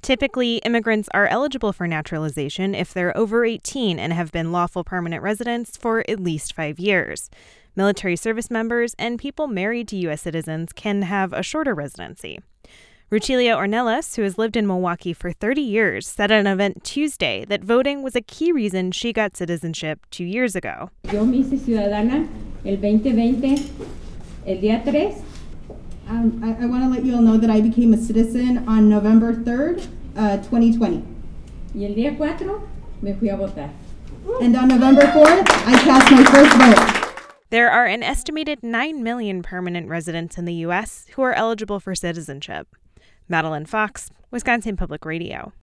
Typically, immigrants are eligible for naturalization if they're over 18 and have been lawful permanent residents for at least 5 years. Military service members and people married to U.S. citizens can have a shorter residency. Rutilio Ornelas, who has lived in Milwaukee for 30 years, said at an event Tuesday that voting was a key reason she got citizenship 2 years ago. Yo me hice ciudadana el 2020, el día 3. I want to let you all know that I became a citizen on November 3rd, 2020. Y el día 4 me fui a votar. And on November 4th, I cast my first vote. There are an estimated 9 million permanent residents in the U.S. who are eligible for citizenship. Madeline Fox, Wisconsin Public Radio.